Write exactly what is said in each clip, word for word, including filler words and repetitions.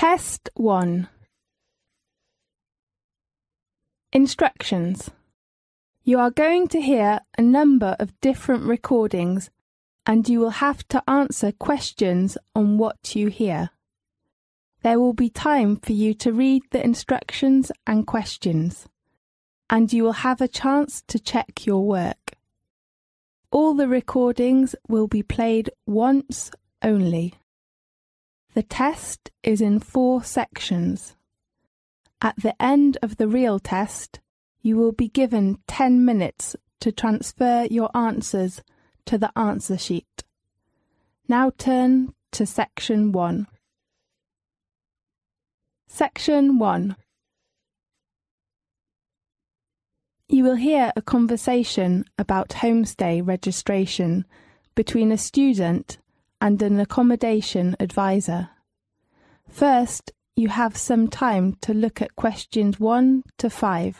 Test one. Instructions. You are going to hear a number of different recordings and you will have to answer questions on what you hear. There will be time for you to read the instructions and questions, and you will have a chance to check your work. All the recordings will be played once only. The test is in four sections. At the end of the real test, you will be given ten minutes to transfer your answers to the answer sheet. Now turn to section one. Section one. You will hear a conversation about homestay registration between a student and an accommodation advisor. First, you have some time to look at questions one to five.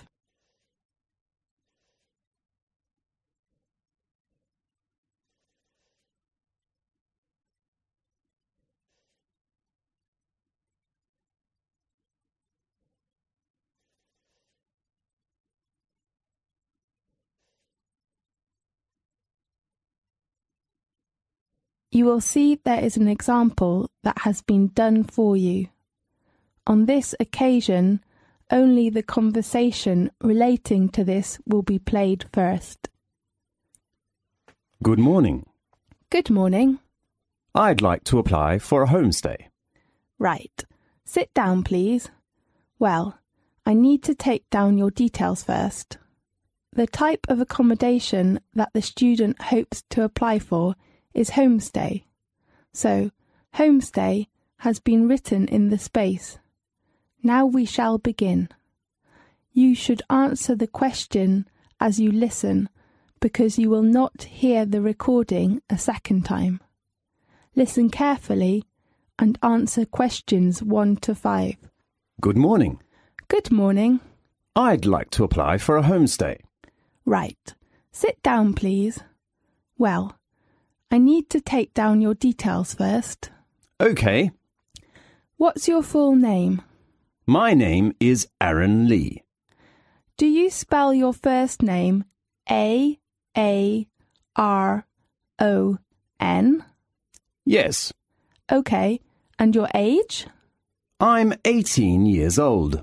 You will see there is an example that has been done for you. On this occasion, only the conversation relating to this will be played first. Good morning. Good morning. I'd like to apply for a homestay. Right. Sit down, please. Well, I need to take down your details first. The type of accommodation that the student hopes to apply for is homestay. So, homestay has been written in the space. Now we shall begin. You should answer the question as you listen, because you will not hear the recording a second time. Listen carefully and answer questions one to five. Good morning. Good morning. I'd like to apply for a homestay. Right. Sit down, please. Well, I need to take down your details first. OK. What's your full name? My name is Aaron Lee. Do you spell your first name A A R O N? Yes. OK. And your age? I'm eighteen years old.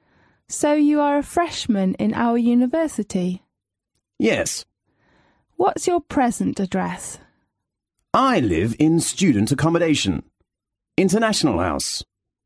So you are a freshman in our university? Yes. What's your present address? I live in student accommodation. International House.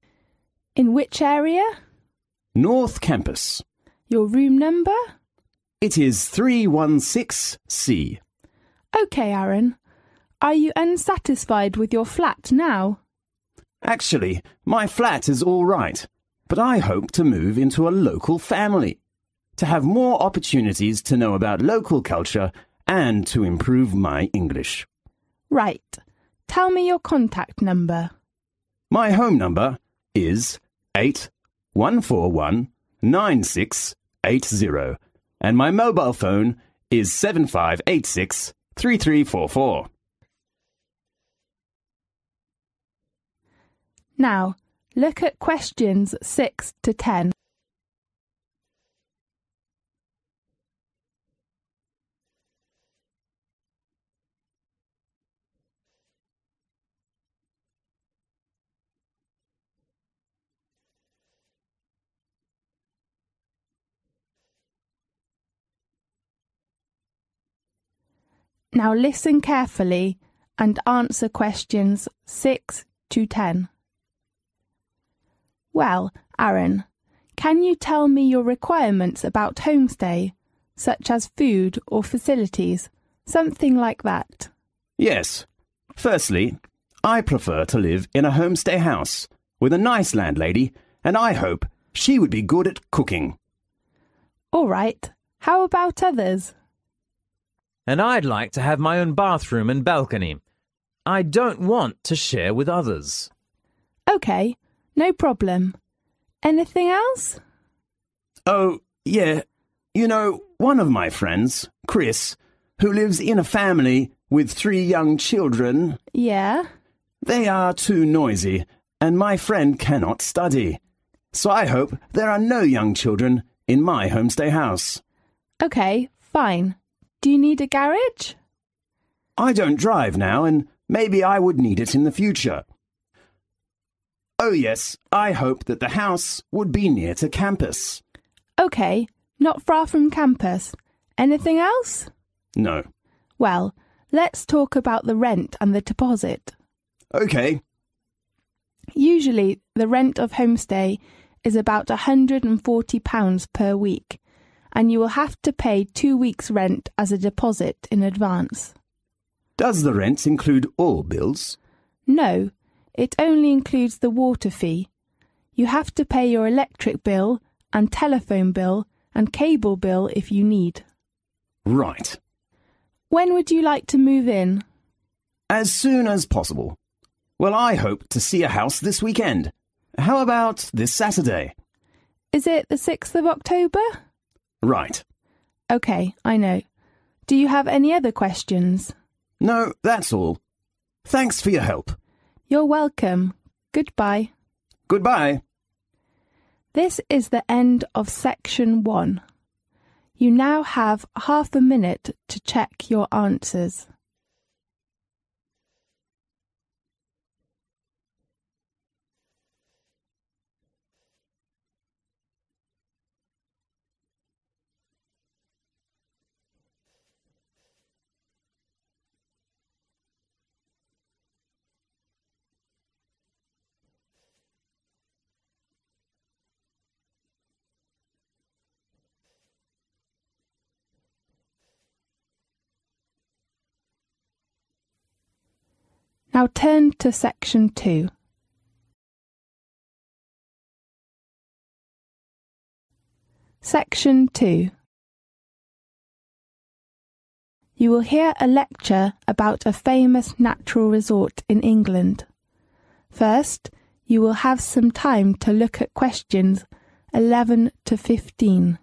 In which area? North Campus. Your room number? It is three one six C. OK, Aaron. Are you unsatisfied with your flat now? Actually, my flat is all right, but I hope to move into a local family, to have more opportunities to know about local culture and to improve my English. Right. Tell me your contact number. My home number is eight one four one nine six eight zero and my mobile phone is seven five eight six three three four four. Now, look at questions six to ten. Now listen carefully and answer questions six to ten. Well, Aaron, can you tell me your requirements about homestay, such as food or facilities, something like that? Yes. Firstly, I prefer to live in a homestay house with a nice landlady, and I hope she would be good at cooking. All right. How about others? And I'd like to have my own bathroom and balcony. I don't want to share with others. OK, no problem. Anything else? Oh, yeah. You know, one of my friends, Chris, who lives in a family with three young children... Yeah? They are too noisy, and my friend cannot study. So I hope there are no young children in my homestay house. OK, fine. Do you need a garage? I don't drive now, and maybe I would need it in the future. Oh yes, I hope that the house would be near to campus. OK, not far from campus. Anything else? No. Well, let's talk about the rent and the deposit. OK. Usually, the rent of homestay is about one hundred and forty pounds per week, and you will have to pay two weeks' rent as a deposit in advance. Does the rent include all bills? No, it only includes the water fee. You have to pay your electric bill and telephone bill and cable bill if you need. Right. When would you like to move in? As soon as possible. Well, I hope to see a house this weekend. How about this Saturday? Is it the sixth of October? Right. OK, I know. Do you have any other questions? No, that's all. Thanks for your help. You're welcome. Goodbye. Goodbye. This is the end of section one. You now have half a minute to check your answers. Now turn to section two. Section two. You will hear a lecture about a famous natural resort in England. First, you will have some time to look at questions eleven to fifteen.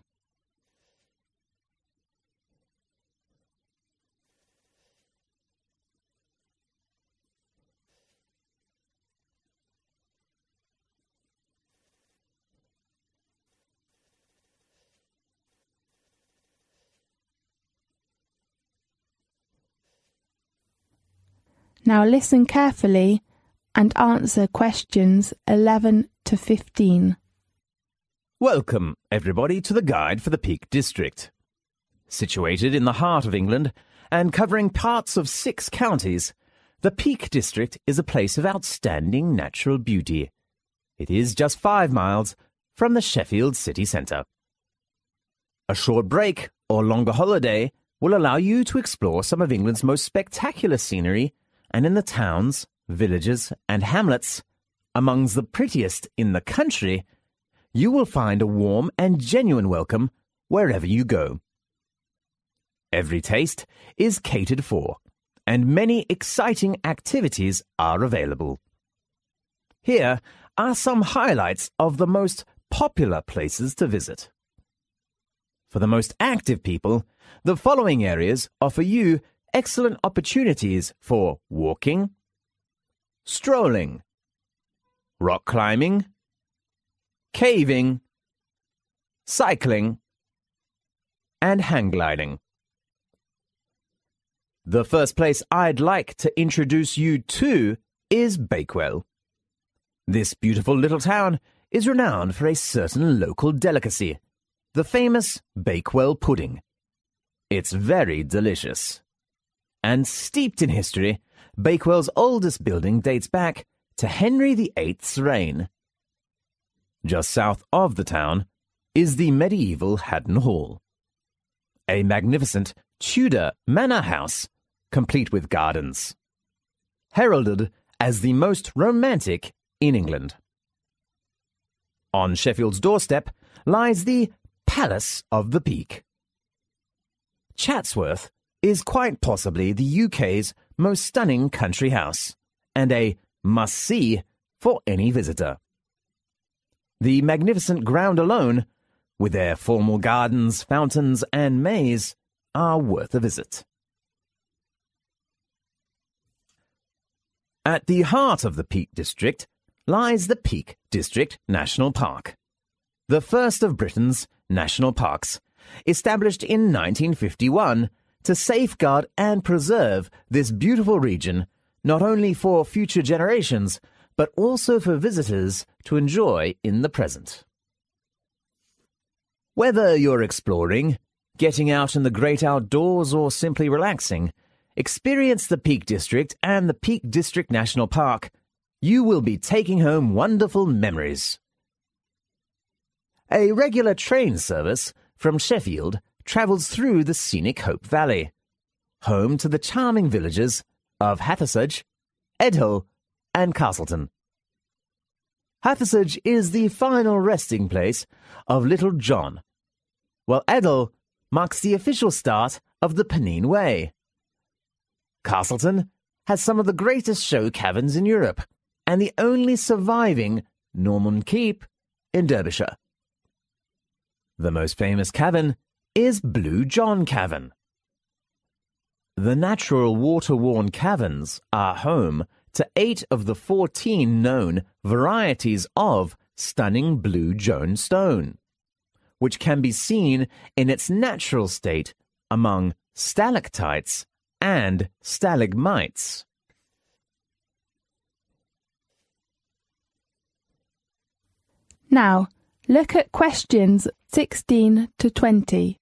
Now listen carefully and answer questions eleven to fifteen. Welcome, everybody, to the Guide for the Peak District. Situated in the heart of England and covering parts of six counties, the Peak District is a place of outstanding natural beauty. It is just five miles from the Sheffield city centre. A short break or longer holiday will allow you to explore some of England's most spectacular scenery, and in the towns, villages and hamlets, amongst the prettiest in the country, you will find a warm and genuine welcome wherever you go. Every taste is catered for, and many exciting activities are available. Here are some highlights of the most popular places to visit. For the most active people, the following areas offer you excellent opportunities for walking, strolling, rock climbing, caving, cycling, and hang gliding. The first place I'd like to introduce you to is Bakewell. This beautiful little town is renowned for a certain local delicacy, the famous Bakewell pudding. It's very delicious. And steeped in history, Bakewell's oldest building dates back to Henry the Eighth's reign. Just south of the town is the medieval Haddon Hall, a magnificent Tudor manor house, complete with gardens, heralded as the most romantic in England. On Sheffield's doorstep lies the Palace of the Peak. Chatsworth is quite possibly the U K's most stunning country house, and a must-see for any visitor. The magnificent ground alone, with their formal gardens, fountains, and maze, are worth a visit. At the heart of the Peak District lies the Peak District National Park, the first of Britain's national parks, established in nineteen fifty-one to safeguard and preserve this beautiful region, not only for future generations, but also for visitors to enjoy in the present. Whether you're exploring, getting out in the great outdoors, or simply relaxing, experience the Peak District and the Peak District National Park. You will be taking home wonderful memories. A regular train service from Sheffield travels through the scenic Hope Valley, home to the charming villages of Hathersage, Edhill, and Castleton. Hathersage is the final resting place of Little John, while Edhill marks the official start of the Pennine Way. Castleton has some of the greatest show caverns in Europe and the only surviving Norman Keep in Derbyshire. The most famous cavern is Blue John Cavern. The natural water-worn caverns are home to eight of the fourteen known varieties of stunning blue Joan stone, which can be seen in its natural state among stalactites and stalagmites. Now, look at questions sixteen to twenty.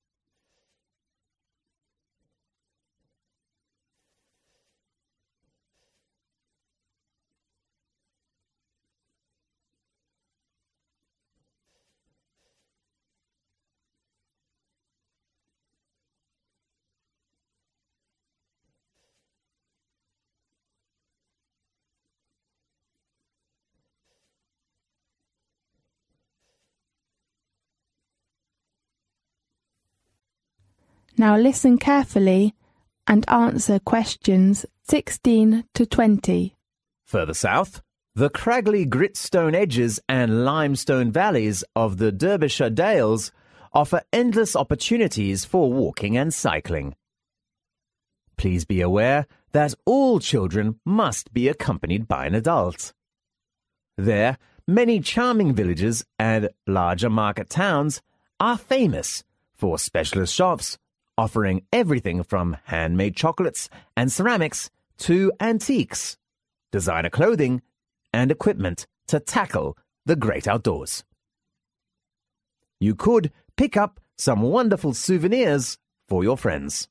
Now listen carefully and answer questions sixteen to twenty. Further south, the craggly gritstone edges and limestone valleys of the Derbyshire Dales offer endless opportunities for walking and cycling. Please be aware that all children must be accompanied by an adult. There, many charming villages and larger market towns are famous for specialist shops offering everything from handmade chocolates and ceramics to antiques, designer clothing, and equipment to tackle the great outdoors. You could pick up some wonderful souvenirs for your friends.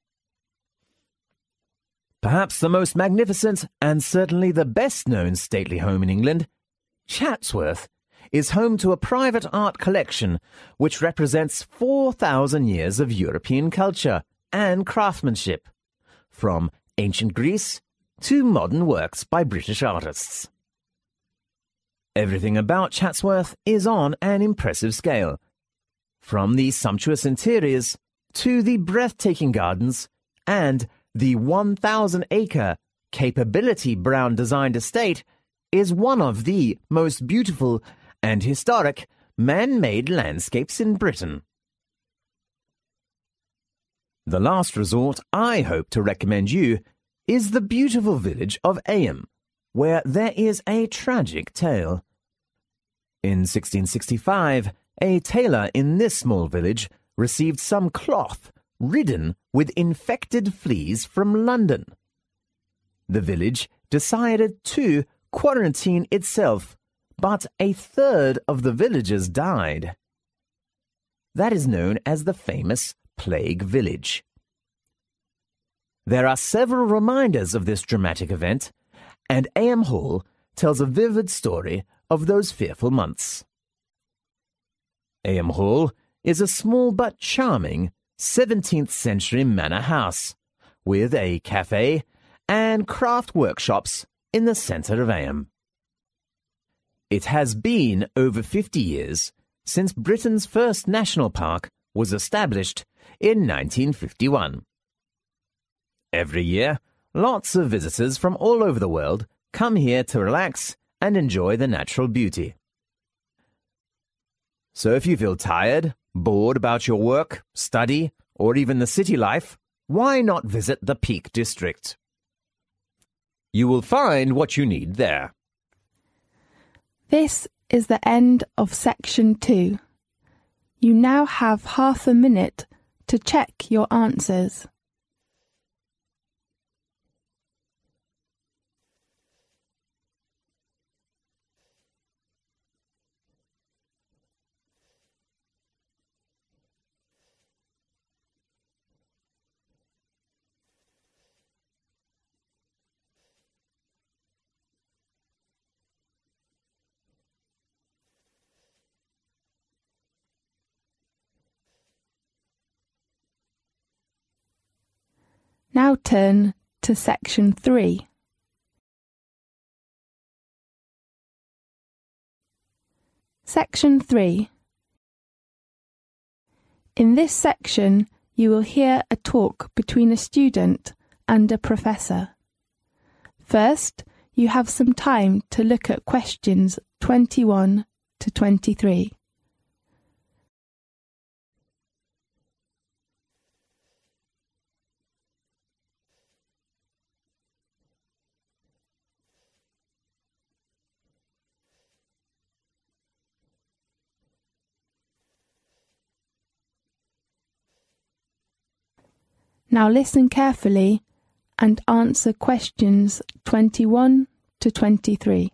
Perhaps the most magnificent and certainly the best-known stately home in England, Chatsworth, is home to a private art collection which represents four thousand years of European culture and craftsmanship, from ancient Greece to modern works by British artists. Everything about Chatsworth is on an impressive scale, from the sumptuous interiors to the breathtaking gardens and the one thousand acre Capability Brown designed estate is one of the most beautiful and historic man-made landscapes in Britain. The last resort I hope to recommend you is the beautiful village of Eyam, where there is a tragic tale. In sixteen sixty-five, a tailor in this small village received some cloth ridden with infected fleas from London. The village decided to quarantine itself, but a third of the villagers died. That is known as the famous Plague Village. There are several reminders of this dramatic event, and Eyam Hall tells a vivid story of those fearful months. Eyam Hall is a small but charming seventeenth century manor house, with a cafe and craft workshops in the centre of Eyam. It has been over fifty years since Britain's first national park was established in nineteen fifty-one. Every year, lots of visitors from all over the world come here to relax and enjoy the natural beauty. So if you feel tired, bored about your work, study, or even the city life, why not visit the Peak District? You will find what you need there. This is the end of section two. You now have half a minute to check your answers. Now turn to section three. Section three. In this section, you will hear a talk between a student and a professor. First, you have some time to look at questions twenty-one to twenty-three. Now listen carefully and answer questions twenty-one to twenty-three.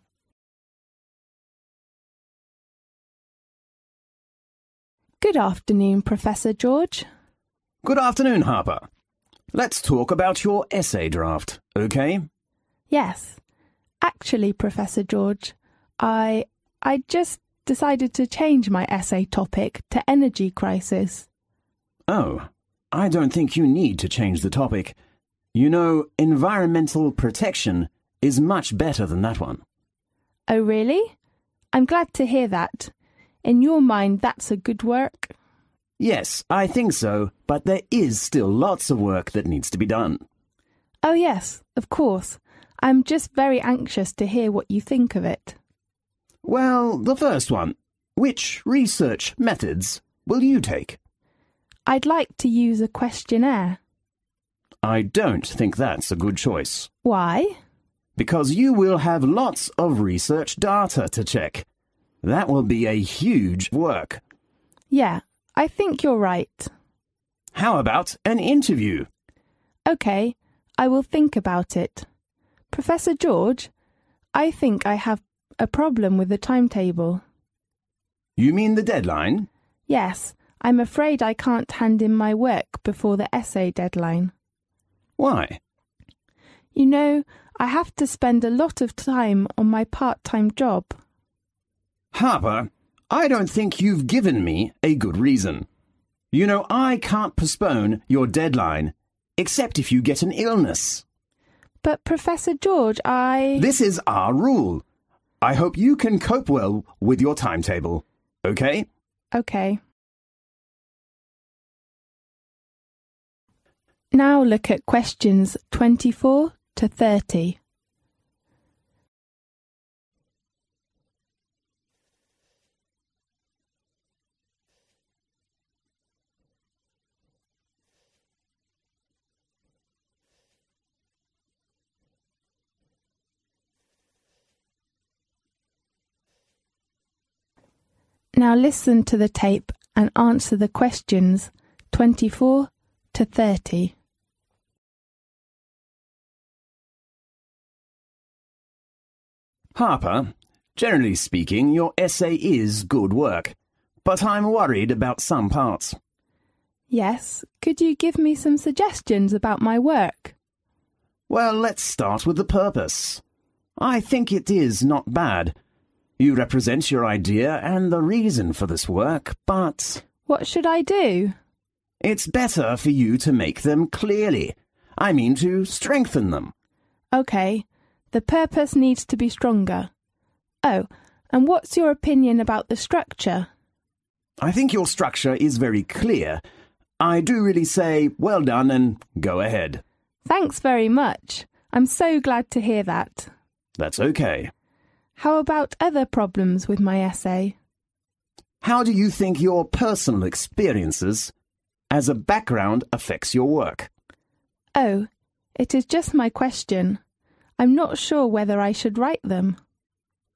Good afternoon, Professor George. Good afternoon, Harper. Let's talk about your essay draft, okay? Yes. Actually, Professor George, I I just decided to change my essay topic to energy crisis. Oh, I don't think you need to change the topic. You know, environmental protection is much better than that one. Oh, really? I'm glad to hear that. In your mind, that's a good work? Yes, I think so, but there is still lots of work that needs to be done. Oh, yes, of course. I'm just very anxious to hear what you think of it. Well, the first one. Which research methods will you take? I'd like to use a questionnaire. I don't think that's a good choice. Why? Because you will have lots of research data to check. That will be a huge work. Yeah, I think you're right. How about an interview? OK, I will think about it. Professor George, I think I have a problem with the timetable. You mean the deadline? Yes, I'm afraid I can't hand in my work before the essay deadline. Why? You know, I have to spend a lot of time on my part-time job. Harper, I don't think you've given me a good reason. You know, I can't postpone your deadline, except if you get an illness. But Professor George, I... This is our rule. I hope you can cope well with your timetable, okay? OK. Now look at questions twenty-four to thirty. Now listen to the tape and answer the questions twenty-four to thirty. Harper, generally speaking, your essay is good work, but I'm worried about some parts. Yes, could you give me some suggestions about my work? Well, let's start with the purpose. I think it is not bad. You represent your idea and the reason for this work, but... What should I do? It's better for you to make them clearly. I mean to strengthen them. OK. The purpose needs to be stronger. Oh, and what's your opinion about the structure? I think your structure is very clear. I do really say, well done and go ahead. Thanks very much. I'm so glad to hear that. That's okay. How about other problems with my essay? How do you think your personal experiences as a background affects your work? Oh, it is just my question. I'm not sure whether I should write them.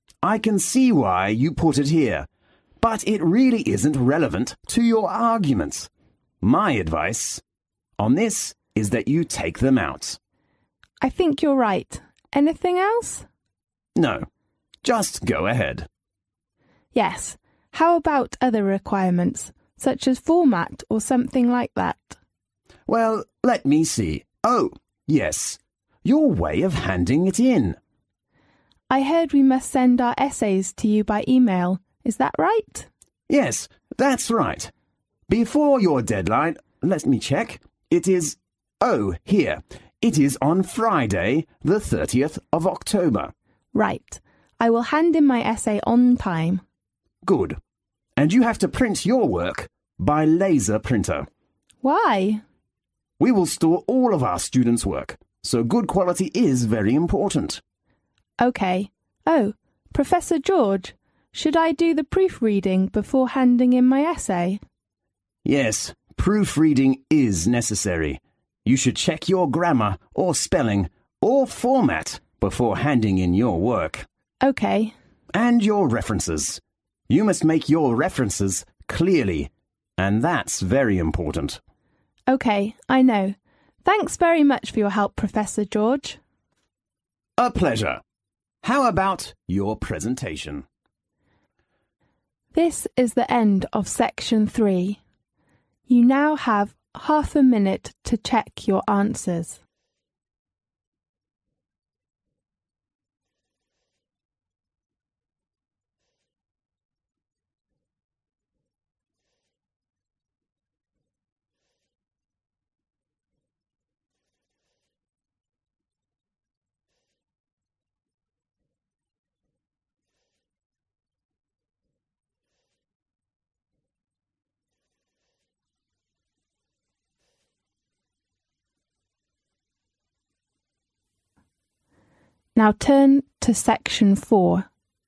I can see why you put it here, but it really isn't relevant to your arguments. My advice on this is that you take them out. I think you're right. Anything else? No, just go ahead. Yes. How about other requirements, such as format or something like that? Well, let me see. Oh, yes. Your way of handing it in. I heard we must send our essays to you by email. Is that right? Yes, that's right. Before your deadline, let me check. It is... Oh, here. It is on Friday, the thirtieth of October. Right. I will hand in my essay on time. Good. And you have to print your work by laser printer. Why? We will store all of our students' work, so good quality is very important. OK. Oh, Professor George, should I do the proofreading before handing in my essay? Yes, proofreading is necessary. You should check your grammar or spelling or format before handing in your work. OK. And your references. You must make your references clearly, and that's very important. OK, I know. Thanks very much for your help, Professor George. A pleasure. How about your presentation? This is the end of section three. You now have half a minute to check your answers. Now turn to section four.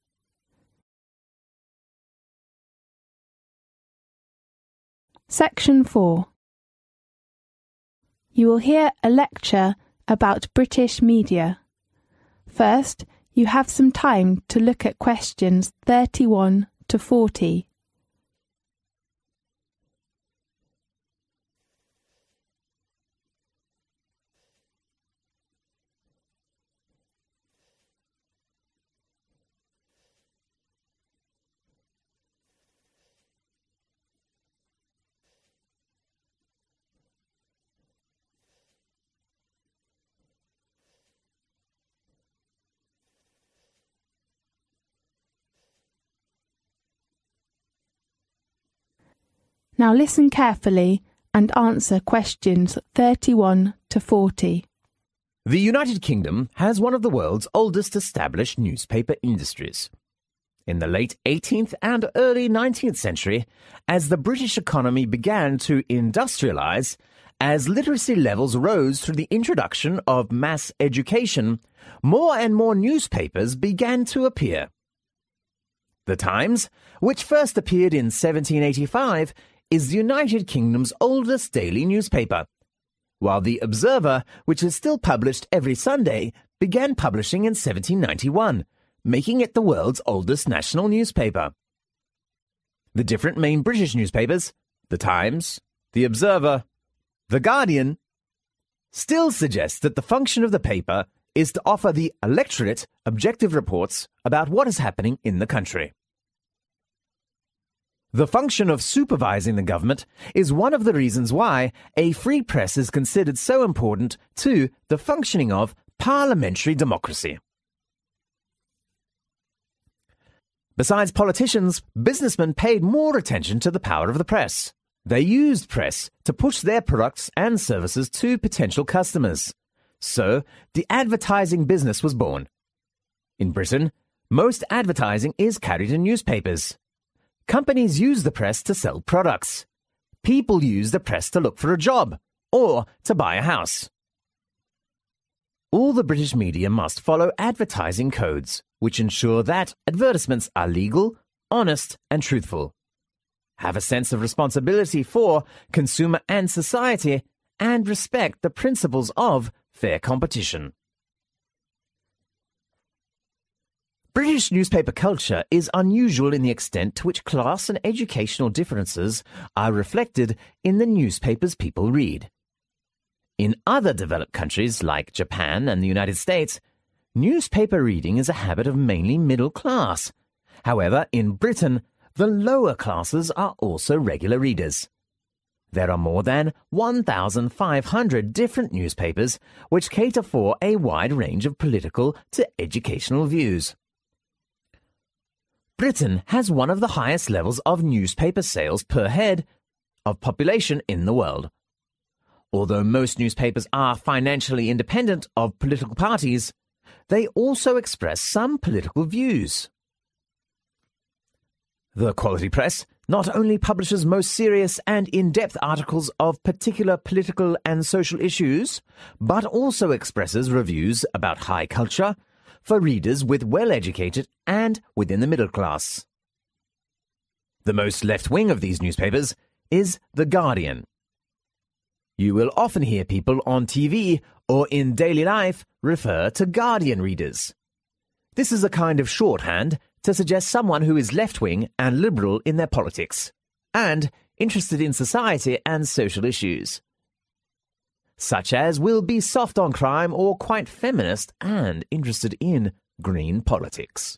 Section four. You will hear a lecture about British media. First, you have some time to look at questions thirty-one to forty. Now listen carefully and answer questions thirty-one to forty. The United Kingdom has one of the world's oldest established newspaper industries. In the late eighteenth and early nineteenth century, as the British economy began to industrialise, as literacy levels rose through the introduction of mass education, more and more newspapers began to appear. The Times, which first appeared in seventeen eighty-five, is the United Kingdom's oldest daily newspaper, while the Observer, which is still published every Sunday, began publishing in seventeen ninety-one, making it the world's oldest national newspaper. The different main British newspapers, The Times, The Observer, The Guardian, still suggest that the function of the paper is to offer the electorate objective reports about what is happening in the country. The function of supervising the government is one of the reasons why a free press is considered so important to the functioning of parliamentary democracy. Besides politicians, businessmen paid more attention to the power of the press. They used press to push their products and services to potential customers. So, the advertising business was born. In Britain, most advertising is carried in newspapers. Companies use the press to sell products. People use the press to look for a job or to buy a house. All the British media must follow advertising codes, which ensure that advertisements are legal, honest, and truthful, have a sense of responsibility for consumer and society, and respect the principles of fair competition. British newspaper culture is unusual in the extent to which class and educational differences are reflected in the newspapers people read. In other developed countries like Japan and the United States, newspaper reading is a habit of mainly middle class. However, in Britain, the lower classes are also regular readers. There are more than one thousand five hundred different newspapers which cater for a wide range of political to educational views. Britain has one of the highest levels of newspaper sales per head of population in the world. Although most newspapers are financially independent of political parties, they also express some political views. The quality press not only publishes most serious and in-depth articles of particular political and social issues, but also expresses reviews about high culture for readers with well-educated and within the middle class. The most left-wing of these newspapers is The Guardian. You will often hear people on T V or in daily life refer to Guardian readers. This is a kind of shorthand to suggest someone who is left-wing and liberal in their politics, and interested in society and social issues, such as will be soft on crime or quite feminist and interested in green politics.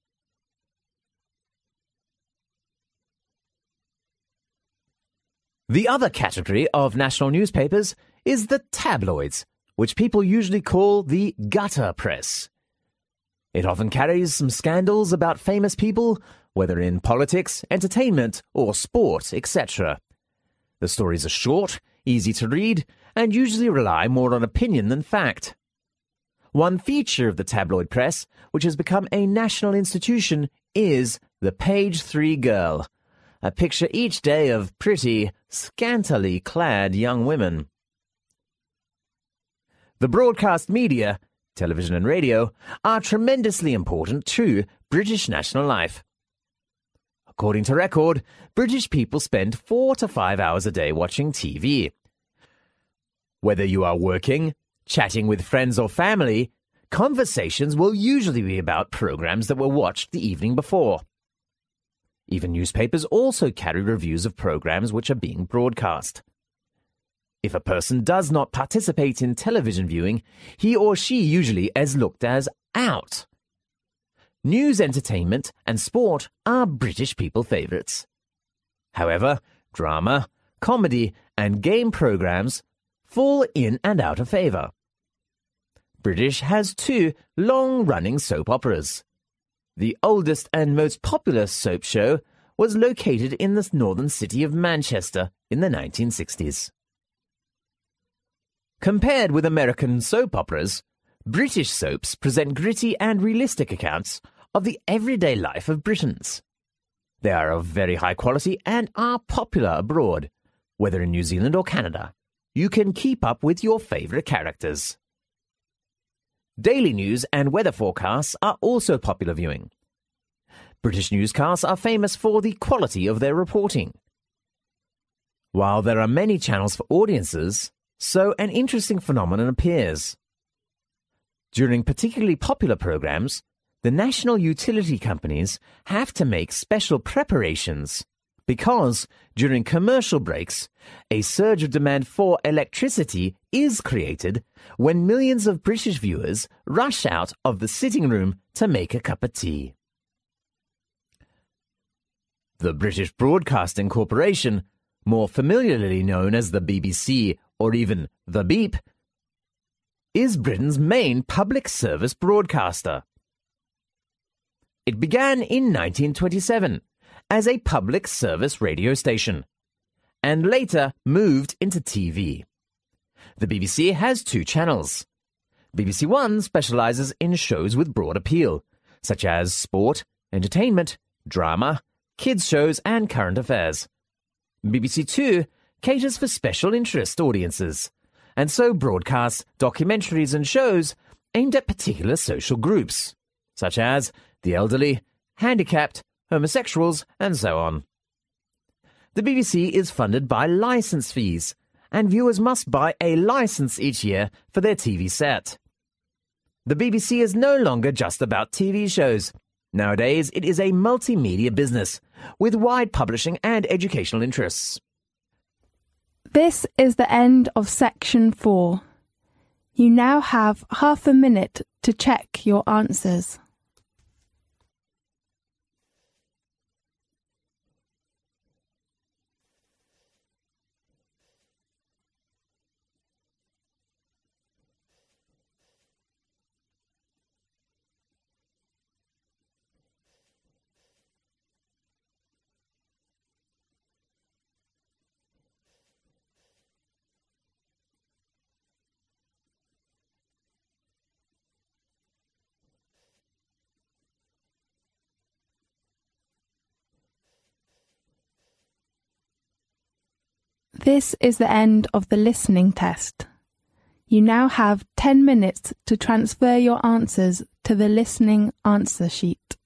The other category of national newspapers is the tabloids, which people usually call the gutter press. It often carries some scandals about famous people, whether in politics, entertainment, or sport, et cetera. The stories are short, easy to read, and usually rely more on opinion than fact. One feature of the tabloid press, which has become a national institution, is the Page Three Girl, a picture each day of pretty, scantily clad young women. The broadcast media, television and radio, are tremendously important to British national life. According to Record, British people spend four to five hours a day watching T V. Whether you are working, chatting with friends or family, conversations will usually be about programs that were watched the evening before. Even newspapers also carry reviews of programs which are being broadcast. If a person does not participate in television viewing, he or she usually is looked as out. News, entertainment, and sport are British people favourites. However, drama, comedy, and game programs fall in and out of favour. British has two long-running soap operas. The oldest and most popular soap show was located in the northern city of Manchester in the nineteen sixties. Compared with American soap operas, British soaps present gritty and realistic accounts of the everyday life of Britons. They are of very high quality and are popular abroad, whether in New Zealand or Canada. You can keep up with your favourite characters. Daily news and weather forecasts are also popular viewing. British newscasts are famous for the quality of their reporting. While there are many channels for audiences, so an interesting phenomenon appears. During particularly popular programs, the national utility companies have to make special preparations because, during commercial breaks, a surge of demand for electricity is created when millions of British viewers rush out of the sitting room to make a cup of tea. The British Broadcasting Corporation, more familiarly known as the B B C or even the Beep, is Britain's main public service broadcaster. It began in nineteen twenty-seven as a public service radio station, and later moved into T V. The B B C has two channels. B B C One specialises in shows with broad appeal, such as sport, entertainment, drama, kids' shows and current affairs. B B C Two caters for special interest audiences, and so broadcasts documentaries and shows aimed at particular social groups, such as the elderly, handicapped, homosexuals, and so on. The B B C is funded by licence fees, and viewers must buy a licence each year for their T V set. The B B C is no longer just about T V shows. Nowadays, it is a multimedia business with wide publishing and educational interests. This is the end of section four. You now have half a minute to check your answers. This is the end of the listening test. You now have ten minutes to transfer your answers to the listening answer sheet.